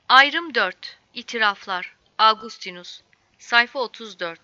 Ayrım 4. İtiraflar. Augustinus. Sayfa 34.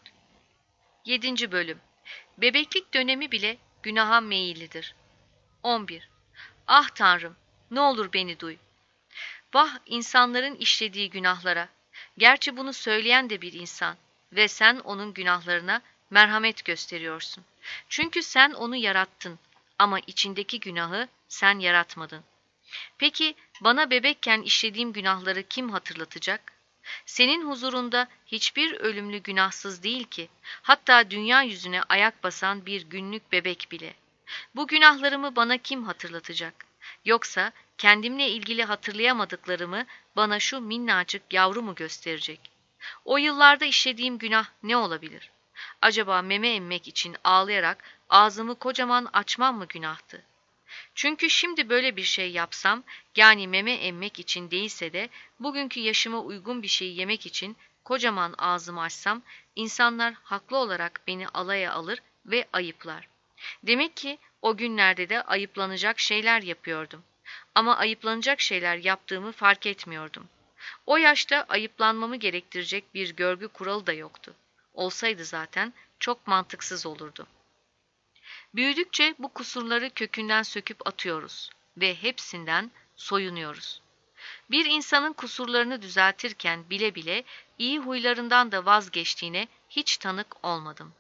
7. Bölüm. Bebeklik dönemi bile günaha meyillidir. 11. Ah Tanrım, ne olur beni duy. Vah insanların işlediği günahlara. Gerçi bunu söyleyen de bir insan ve sen onun günahlarına merhamet gösteriyorsun. Çünkü sen onu yarattın ama içindeki günahı sen yaratmadın. Peki bana bebekken işlediğim günahları kim hatırlatacak? Senin huzurunda hiçbir ölümlü günahsız değil ki, hatta dünya yüzüne ayak basan bir günlük bebek bile. Bu günahlarımı bana kim hatırlatacak? Yoksa kendimle ilgili hatırlayamadıklarımı bana şu minnacık yavru mu gösterecek? O yıllarda işlediğim günah ne olabilir? Acaba meme emmek için ağlayarak ağzımı kocaman açmam mı günahtı? Çünkü şimdi böyle bir şey yapsam, yani meme emmek için değilse de bugünkü yaşıma uygun bir şey yemek için kocaman ağzımı açsam, insanlar haklı olarak beni alaya alır ve ayıplar. Demek ki o günlerde de ayıplanacak şeyler yapıyordum. Ama ayıplanacak şeyler yaptığımı fark etmiyordum. O yaşta ayıplanmamı gerektirecek bir görgü kuralı da yoktu. Olsaydı zaten çok mantıksız olurdu. Büyüdükçe bu kusurları kökünden söküp atıyoruz ve hepsinden soyunuyoruz. Bir insanın kusurlarını düzeltirken bile bile iyi huylarından da vazgeçtiğine hiç tanık olmadım.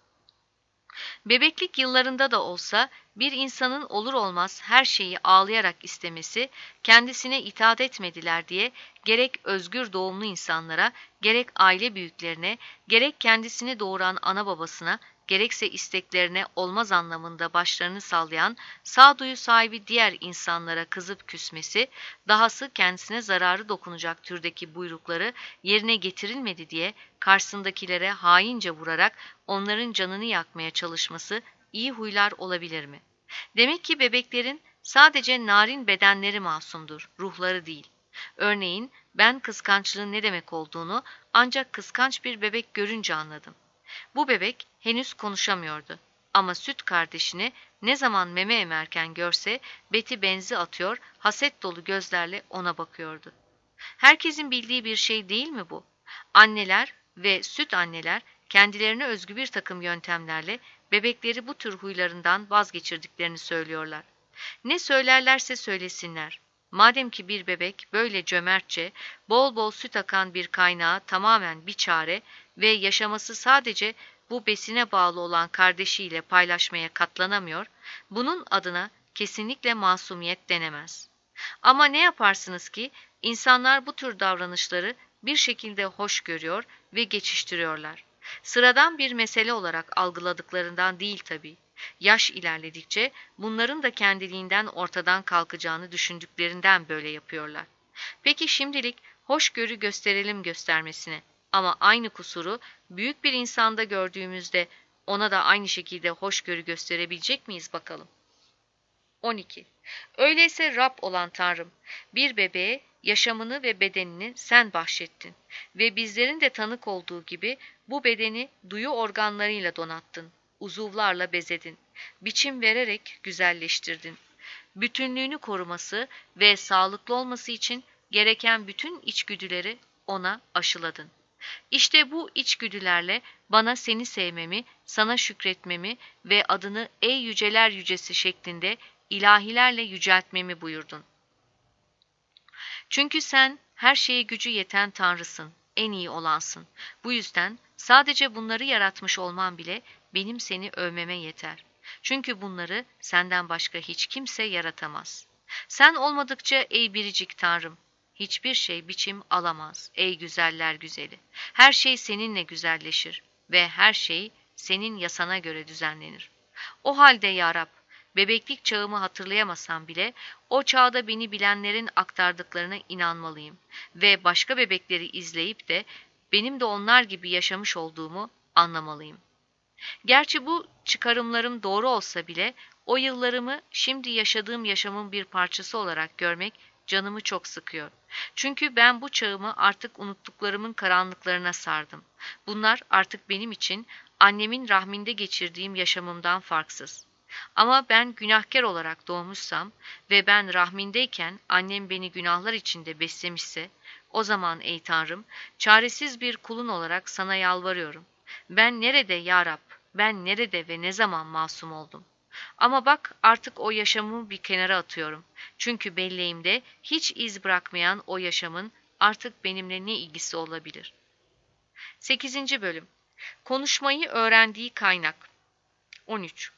Bebeklik yıllarında da olsa bir insanın olur olmaz her şeyi ağlayarak istemesi, kendisine itaat etmediler diye gerek özgür doğumlu insanlara, gerek aile büyüklerine, gerek kendisini doğuran ana babasına, gerekse isteklerine olmaz anlamında başlarını sallayan sağduyu sahibi diğer insanlara kızıp küsmesi, dahası kendisine zararı dokunacak türdeki buyrukları yerine getirilmedi diye karşısındakilere haince vurarak onların canını yakmaya çalışması iyi huylar olabilir mi? Demek ki bebeklerin sadece narin bedenleri masumdur, ruhları değil. Örneğin ben kıskançlığın ne demek olduğunu ancak kıskanç bir bebek görünce anladım. Bu bebek henüz konuşamıyordu. Ama süt kardeşini ne zaman meme emerken görse beti benzi atıyor, haset dolu gözlerle ona bakıyordu. Herkesin bildiği bir şey değil mi bu? Anneler ve süt anneler kendilerine özgü bir takım yöntemlerle bebekleri bu tür huylarından vazgeçirdiklerini söylüyorlar. Ne söylerlerse söylesinler. Madem ki bir bebek böyle cömertçe, bol bol süt akan bir kaynağı tamamen bir çare ve yaşaması sadece bu besine bağlı olan kardeşiyle paylaşmaya katlanamıyor, bunun adına kesinlikle masumiyet denemez. Ama ne yaparsınız ki insanlar bu tür davranışları bir şekilde hoş görüyor ve geçiştiriyorlar. Sıradan bir mesele olarak algıladıklarından değil tabii. Yaş ilerledikçe bunların da kendiliğinden ortadan kalkacağını düşündüklerinden böyle yapıyorlar. Peki şimdilik hoşgörü gösterelim göstermesine ama aynı kusuru büyük bir insanda gördüğümüzde ona da aynı şekilde hoşgörü gösterebilecek miyiz bakalım? 12. Öyleyse Rab olan Tanrım, bir bebeğe yaşamını ve bedenini sen bahşettin ve bizlerin de tanık olduğu gibi bu bedeni duyu organlarıyla donattın, uzuvlarla bezedin, biçim vererek güzelleştirdin. Bütünlüğünü koruması ve sağlıklı olması için gereken bütün içgüdüleri ona aşıladın. İşte bu içgüdülerle bana seni sevmemi, sana şükretmemi ve adını ey yüceler yücesi şeklinde ilahilerle yüceltmemi buyurdun. Çünkü sen her şeye gücü yeten Tanrısın, en iyi olansın. Bu yüzden sadece bunları yaratmış olman bile benim seni övmeme yeter. Çünkü bunları senden başka hiç kimse yaratamaz. Sen olmadıkça ey biricik Tanrım, hiçbir şey biçim alamaz ey güzeller güzeli. Her şey seninle güzelleşir ve her şey senin yasana göre düzenlenir. O halde ya Rab, bebeklik çağımı hatırlayamasam bile o çağda beni bilenlerin aktardıklarına inanmalıyım ve başka bebekleri izleyip de benim de onlar gibi yaşamış olduğumu anlamalıyım. Gerçi bu çıkarımlarım doğru olsa bile o yıllarımı şimdi yaşadığım yaşamın bir parçası olarak görmek canımı çok sıkıyor. Çünkü ben bu çağımı artık unuttuklarımın karanlıklarına sardım. Bunlar artık benim için annemin rahminde geçirdiğim yaşamımdan farksız. Ama ben günahkar olarak doğmuşsam ve ben rahmindeyken annem beni günahlar içinde beslemişse, o zaman ey Tanrım, çaresiz bir kulun olarak sana yalvarıyorum. Ben nerede ya Rab, ben nerede ve ne zaman masum oldum? Ama bak artık o yaşamımı bir kenara atıyorum. Çünkü belleğimde hiç iz bırakmayan o yaşamın artık benimle ne ilgisi olabilir? 8. Bölüm. Konuşmayı öğrendiği kaynak. 13.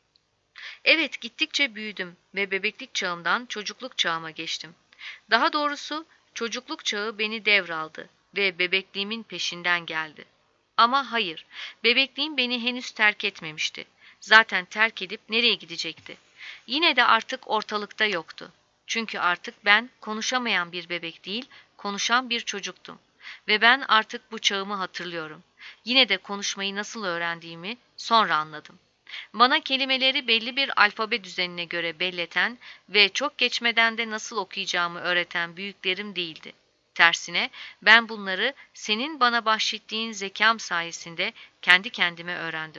Evet, gittikçe büyüdüm ve bebeklik çağımdan çocukluk çağıma geçtim. Daha doğrusu çocukluk çağı beni devraldı ve bebekliğimin peşinden geldi. Ama hayır, bebekliğim beni henüz terk etmemişti. Zaten terk edip nereye gidecekti? Yine de artık ortalıkta yoktu. Çünkü artık ben konuşamayan bir bebek değil, konuşan bir çocuktum. Ve ben artık bu çağımı hatırlıyorum. Yine de konuşmayı nasıl öğrendiğimi sonra anladım. Bana kelimeleri belli bir alfabe düzenine göre belleten ve çok geçmeden de nasıl okuyacağımı öğreten büyüklerim değildi. Tersine ben bunları senin bana bahşettiğin zekam sayesinde kendi kendime öğrendim.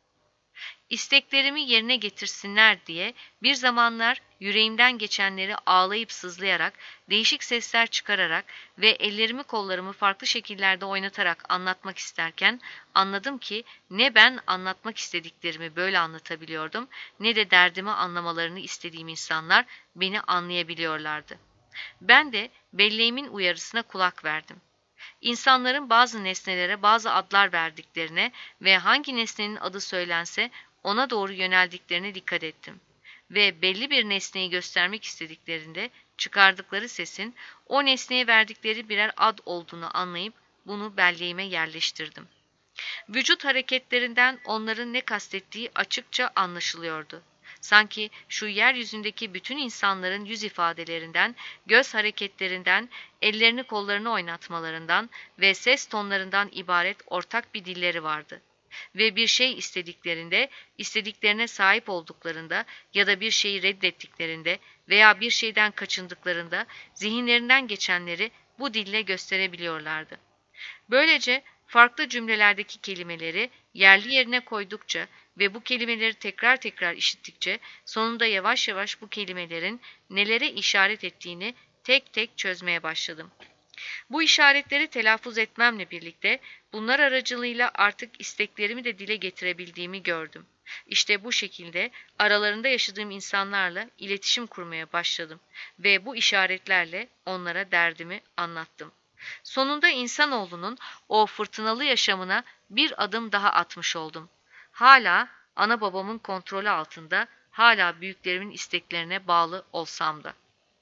İsteklerimi yerine getirsinler diye bir zamanlar yüreğimden geçenleri ağlayıp sızlayarak, değişik sesler çıkararak ve ellerimi kollarımı farklı şekillerde oynatarak anlatmak isterken anladım ki ne ben anlatmak istediklerimi böyle anlatabiliyordum ne de derdimi anlamalarını istediğim insanlar beni anlayabiliyorlardı. Ben de belleğimin uyarısına kulak verdim. İnsanların bazı nesnelere bazı adlar verdiklerine ve hangi nesnenin adı söylense ona doğru yöneldiklerine dikkat ettim. Ve belli bir nesneyi göstermek istediklerinde çıkardıkları sesin o nesneye verdikleri birer ad olduğunu anlayıp bunu belleğime yerleştirdim. Vücut hareketlerinden onların ne kastettiği açıkça anlaşılıyordu. Sanki şu yeryüzündeki bütün insanların yüz ifadelerinden, göz hareketlerinden, ellerini kollarını oynatmalarından ve ses tonlarından ibaret ortak bir dilleri vardı. Ve bir şey istediklerinde, istediklerine sahip olduklarında ya da bir şeyi reddettiklerinde veya bir şeyden kaçındıklarında zihinlerinden geçenleri bu dille gösterebiliyorlardı. Böylece farklı cümlelerdeki kelimeleri yerli yerine koydukça ve bu kelimeleri tekrar tekrar işittikçe sonunda yavaş yavaş bu kelimelerin nelere işaret ettiğini tek tek çözmeye başladım. Bu işaretleri telaffuz etmemle birlikte bunlar aracılığıyla artık isteklerimi de dile getirebildiğimi gördüm. İşte bu şekilde aralarında yaşadığım insanlarla iletişim kurmaya başladım ve bu işaretlerle onlara derdimi anlattım. Sonunda insanoğlunun o fırtınalı yaşamına bir adım daha atmış oldum. Hala ana babamın kontrolü altında, hala büyüklerimin isteklerine bağlı olsam da.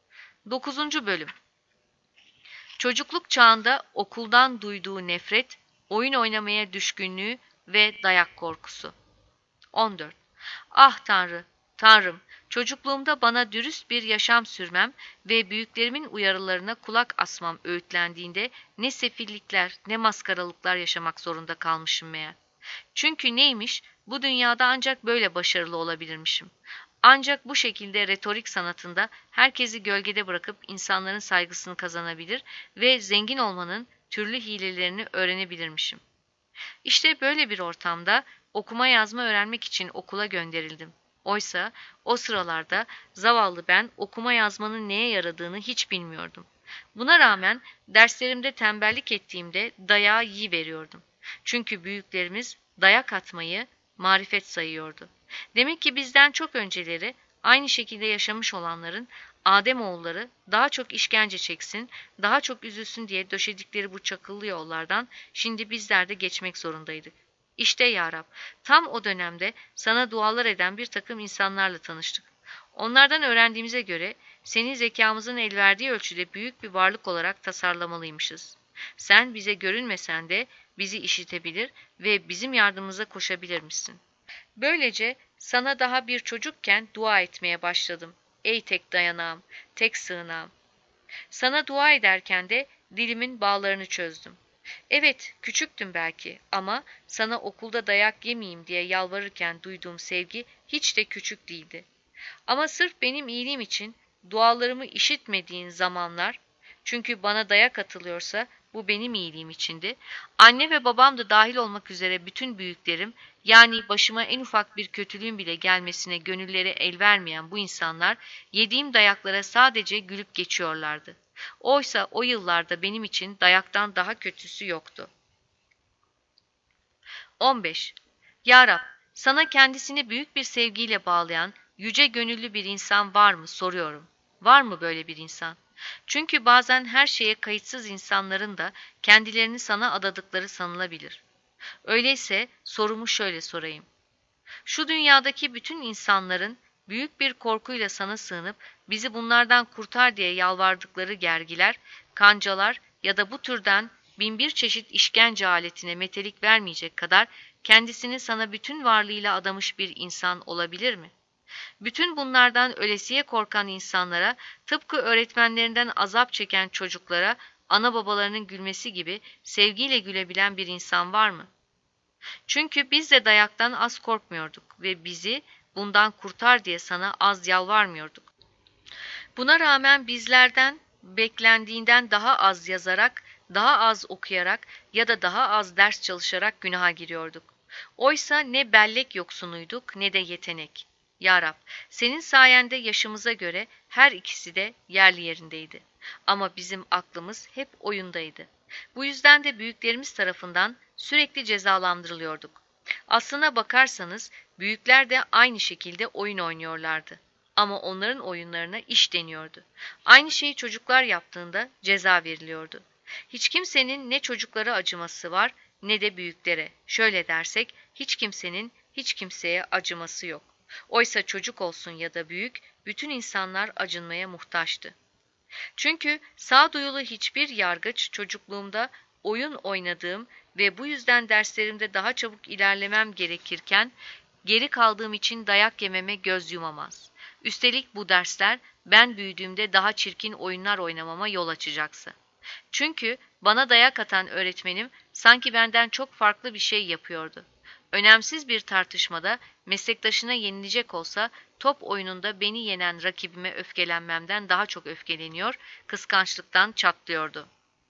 9. Bölüm. Çocukluk çağında okuldan duyduğu nefret, oyun oynamaya düşkünlüğü ve dayak korkusu. 14. Ah Tanrı, Tanrım, çocukluğumda bana dürüst bir yaşam sürmem ve büyüklerimin uyarılarına kulak asmam öğütlendiğinde ne sefillikler, ne maskaralıklar yaşamak zorunda kalmışım meğer. Çünkü neymiş, bu dünyada ancak böyle başarılı olabilirmişim. Ancak bu şekilde retorik sanatında herkesi gölgede bırakıp insanların saygısını kazanabilir ve zengin olmanın türlü hilelerini öğrenebilirmişim. İşte böyle bir ortamda okuma yazma öğrenmek için okula gönderildim. Oysa o sıralarda zavallı ben okuma yazmanın neye yaradığını hiç bilmiyordum. Buna rağmen derslerimde tembellik ettiğimde dayağı yiyiveriyordum. Çünkü büyüklerimiz dayak atmayı marifet sayıyordu. Demek ki bizden çok önceleri aynı şekilde yaşamış olanların Ademoğulları daha çok işkence çeksin, daha çok üzülsün diye döşedikleri bu çakıllı yollardan şimdi bizler de geçmek zorundaydık. İşte ya Rab, tam o dönemde sana dualar eden bir takım insanlarla tanıştık. Onlardan öğrendiğimize göre seni zekamızın el verdiği ölçüde büyük bir varlık olarak tasarlamalıymışız. Sen bize görünmesen de bizi işitebilir ve bizim yardımımıza koşabilirmişsin. Böylece sana daha bir çocukken dua etmeye başladım. Ey tek dayanağım, tek sığınağım. Sana dua ederken de dilimin bağlarını çözdüm. Evet, küçüktüm belki ama sana okulda dayak yemeyeyim diye yalvarırken duyduğum sevgi hiç de küçük değildi. Ama sırf benim iyiliğim için dualarımı işitmediğin zamanlar, çünkü bana dayak atılıyorsa Bu benim iyiliğim içindi. Anne ve babam da dahil olmak üzere bütün büyüklerim, yani başıma en ufak bir kötülüğün bile gelmesine gönülleri el vermeyen bu insanlar, yediğim dayaklara sadece gülüp geçiyorlardı. Oysa o yıllarda benim için dayaktan daha kötüsü yoktu. 15. Ya Rab, sana kendisini büyük bir sevgiyle bağlayan, yüce gönüllü bir insan var mı soruyorum. Var mı böyle bir insan? Çünkü bazen her şeye kayıtsız insanların da kendilerini sana adadıkları sanılabilir. Öyleyse sorumu şöyle sorayım. Şu dünyadaki bütün insanların büyük bir korkuyla sana sığınıp bizi bunlardan kurtar diye yalvardıkları gergiler, kancalar ya da bu türden binbir çeşit işkence aletine metelik vermeyecek kadar kendisini sana bütün varlığıyla adamış bir insan olabilir mi? Bütün bunlardan ölesiye korkan insanlara, tıpkı öğretmenlerinden azap çeken çocuklara, ana babalarının gülmesi gibi sevgiyle gülebilen bir insan var mı? Çünkü biz de dayaktan az korkmuyorduk ve bizi bundan kurtar diye sana az yalvarmıyorduk. Buna rağmen bizlerden beklendiğinden daha az yazarak, daha az okuyarak ya da daha az ders çalışarak günaha giriyorduk. Oysa ne bellek yoksunuyduk ne de yetenek. Ya Rab, senin sayende yaşımıza göre her ikisi de yerli yerindeydi. Ama bizim aklımız hep oyundaydı. Bu yüzden de büyüklerimiz tarafından sürekli cezalandırılıyorduk. Aslına bakarsanız büyükler de aynı şekilde oyun oynuyorlardı. Ama onların oyunlarına iş deniyordu. Aynı şeyi çocuklar yaptığında ceza veriliyordu. Hiç kimsenin ne çocuklara acıması var ne de büyüklere. Şöyle dersek, hiç kimsenin hiç kimseye acıması yok. Oysa çocuk olsun ya da büyük, bütün insanlar acınmaya muhtaçtı. Çünkü sağduyulu hiçbir yargıç çocukluğumda oyun oynadığım ve bu yüzden derslerimde daha çabuk ilerlemem gerekirken geri kaldığım için dayak yememe göz yumamaz. Üstelik bu dersler ben büyüdüğümde daha çirkin oyunlar oynamama yol açacaksa. Çünkü bana dayak atan öğretmenim sanki benden çok farklı bir şey yapıyordu. Önemsiz bir tartışmada meslektaşına yenilecek olsa top oyununda beni yenen rakibime öfkelenmemden daha çok öfkeleniyor, kıskançlıktan çatlıyordu.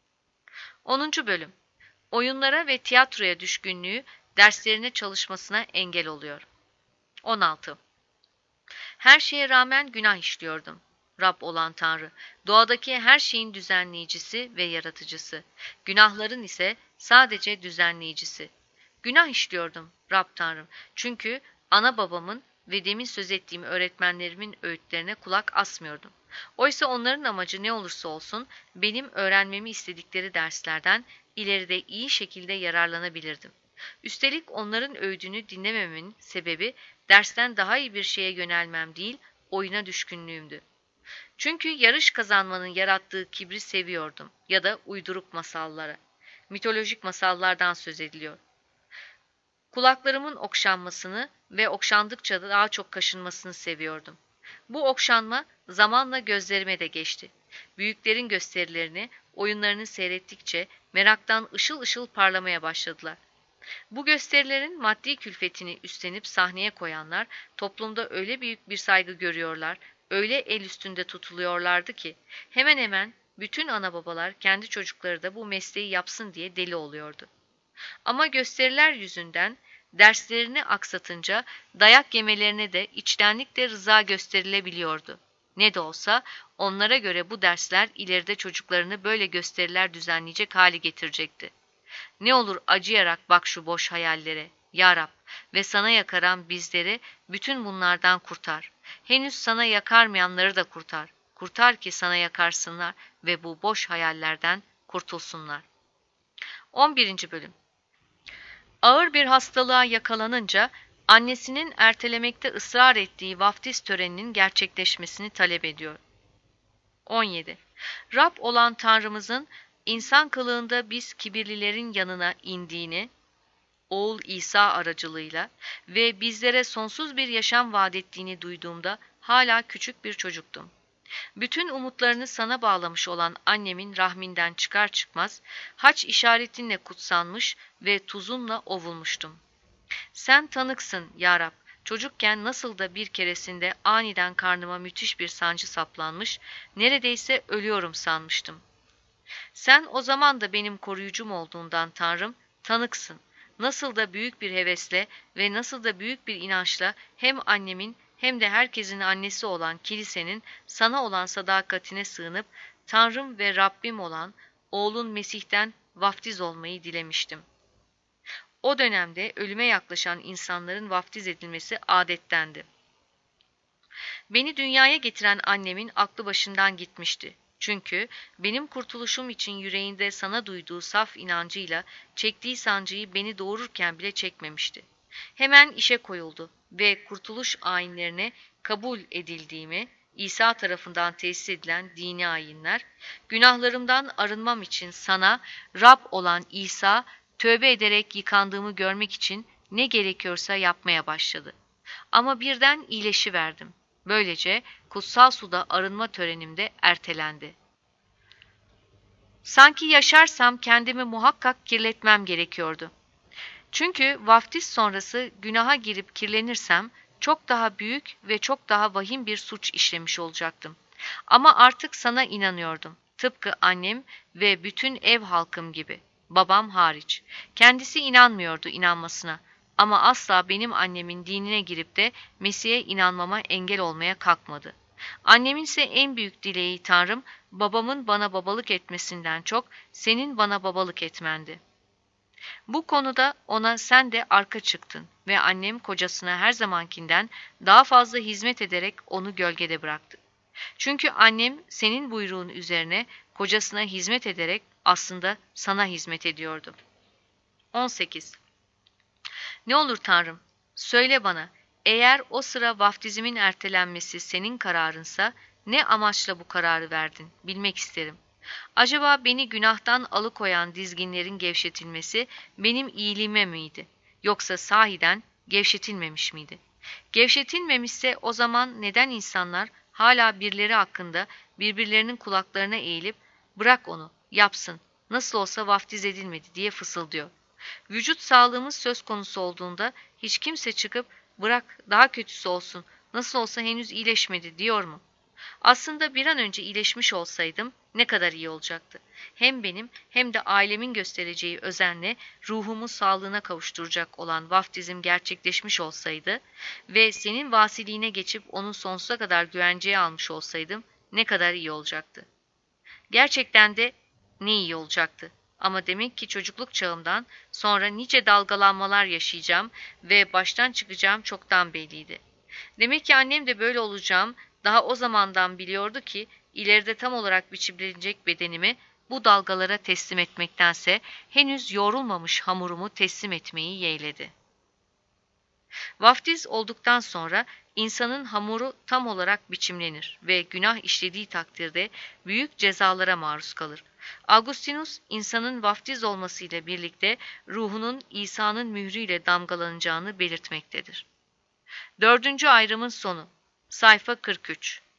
10. Bölüm. Oyunlara ve tiyatroya düşkünlüğü derslerine çalışmasına engel oluyor. 16. Her şeye rağmen günah işliyordum. Rab olan Tanrı, doğadaki her şeyin düzenleyicisi ve yaratıcısı. Günahların ise sadece düzenleyicisi. Günah işliyordum Rab Tanrım. Çünkü ana babamın ve demin söz ettiğim öğretmenlerimin öğütlerine kulak asmıyordum. Oysa onların amacı ne olursa olsun benim öğrenmemi istedikleri derslerden ileride iyi şekilde yararlanabilirdim. Üstelik onların öğüdünü dinlememin sebebi dersten daha iyi bir şeye yönelmem değil, oyuna düşkünlüğümdü. Çünkü yarış kazanmanın yarattığı kibri seviyordum ya da uyduruk masallara. Mitolojik masallardan söz ediliyor. Kulaklarımın okşanmasını ve okşandıkça da daha çok kaşınmasını seviyordum. Bu okşanma zamanla gözlerime de geçti. Büyüklerin gösterilerini, oyunlarını seyrettikçe meraktan ışıl ışıl parlamaya başladılar. Bu gösterilerin maddi külfetini üstlenip sahneye koyanlar toplumda öyle büyük bir saygı görüyorlar, öyle el üstünde tutuluyorlardı ki hemen hemen bütün ana babalar kendi çocukları da bu mesleği yapsın diye deli oluyordu. Ama gösteriler yüzünden derslerini aksatınca dayak yemelerine de içtenlikle rıza gösterilebiliyordu. Ne de olsa onlara göre bu dersler ileride çocuklarını böyle gösteriler düzenleyecek hale getirecekti. Ne olur acıyarak bak şu boş hayallere, Ya Rab, ve sana yakaran bizleri bütün bunlardan kurtar. Henüz sana yakarmayanları da kurtar. Kurtar ki sana yakarsınlar ve bu boş hayallerden kurtulsunlar. 11. Bölüm. Ağır bir hastalığa yakalanınca annesinin ertelemekte ısrar ettiği vaftiz töreninin gerçekleşmesini talep ediyor. 17. Rab olan Tanrımızın insan kılığında biz kibirlilerin yanına indiğini, oğul İsa aracılığıyla ve bizlere sonsuz bir yaşam vaat ettiğini duyduğumda hala küçük bir çocuktum. Bütün umutlarını sana bağlamış olan annemin rahminden çıkar çıkmaz, haç işaretinle kutsanmış ve tuzunla ovulmuştum. Sen tanıksın ya Rab, çocukken nasıl da bir keresinde aniden karnıma müthiş bir sancı saplanmış, neredeyse ölüyorum sanmıştım. Sen o zaman da benim koruyucum olduğundan Tanrım, tanıksın. Nasıl da büyük bir hevesle ve nasıl da büyük bir inançla hem annemin hem de herkesin annesi olan kilisenin sana olan sadakatine sığınıp Tanrım ve Rabbim olan oğlun Mesih'ten vaftiz olmayı dilemiştim. O dönemde ölüme yaklaşan insanların vaftiz edilmesi adettendi. Beni dünyaya getiren annemin aklı başından gitmişti. Çünkü benim kurtuluşum için yüreğinde sana duyduğu saf inancıyla çektiği sancıyı beni doğururken bile çekmemişti. Hemen işe koyuldu ve kurtuluş ayinlerine kabul edildiğimi, İsa tarafından tesis edilen dini ayinler, günahlarımdan arınmam için sana Rab olan İsa, tövbe ederek yıkandığımı görmek için ne gerekiyorsa yapmaya başladı. Ama birden iyileşiverdim. Böylece kutsal suda arınma törenim de ertelendi. Sanki yaşarsam kendimi muhakkak kirletmem gerekiyordu. Çünkü vaftiz sonrası günaha girip kirlenirsem çok daha büyük ve çok daha vahim bir suç işlemiş olacaktım. Ama artık sana inanıyordum. Tıpkı annem ve bütün ev halkım gibi. Babam hariç. Kendisi inanmıyordu inanmasına. Ama asla benim annemin dinine girip de Mesih'e inanmama engel olmaya kalkmadı. Annemin ise en büyük dileği Tanrım, babamın bana babalık etmesinden çok senin bana babalık etmendi. Bu konuda ona sen de arka çıktın ve annem kocasına her zamankinden daha fazla hizmet ederek onu gölgede bıraktı. Çünkü annem senin buyruğun üzerine kocasına hizmet ederek aslında sana hizmet ediyordu. 18. Ne olur Tanrım, söyle bana, eğer o sıra vaftizimin ertelenmesi senin kararınsa ne amaçla bu kararı verdin, bilmek isterim. Acaba beni günahtan alıkoyan dizginlerin gevşetilmesi benim iyiliğime miydi? Yoksa sahiden gevşetilmemiş miydi? Gevşetilmemişse o zaman neden insanlar hala birileri hakkında birbirlerinin kulaklarına eğilip bırak onu, yapsın, nasıl olsa vaftiz edilmedi diye fısıldıyor. Vücut sağlığımız söz konusu olduğunda hiç kimse çıkıp bırak daha kötüsü olsun, nasıl olsa henüz iyileşmedi diyor mu? Aslında bir an önce iyileşmiş olsaydım ne kadar iyi olacaktı. Hem benim hem de ailemin göstereceği özenle ruhumu sağlığına kavuşturacak olan vaftizim gerçekleşmiş olsaydı ve senin vasiliğine geçip onu sonsuza kadar güvenceye almış olsaydım ne kadar iyi olacaktı. Gerçekten de ne iyi olacaktı. Ama demek ki çocukluk çağımdan sonra nice dalgalanmalar yaşayacağım ve baştan çıkacağım çoktan belliydi. Demek ki annem de böyle olacağım daha o zamandan biliyordu ki ileride tam olarak biçimlenecek bedenimi bu dalgalara teslim etmektense henüz yoğrulmamış hamurumu teslim etmeyi yeğledi. Vaftiz olduktan sonra insanın hamuru tam olarak biçimlenir ve günah işlediği takdirde büyük cezalara maruz kalır. Augustinus, insanın vaftiz olmasıyla birlikte ruhunun İsa'nın mührüyle damgalanacağını belirtmektedir. Dördüncü ayrımın sonu. Sayfa 43.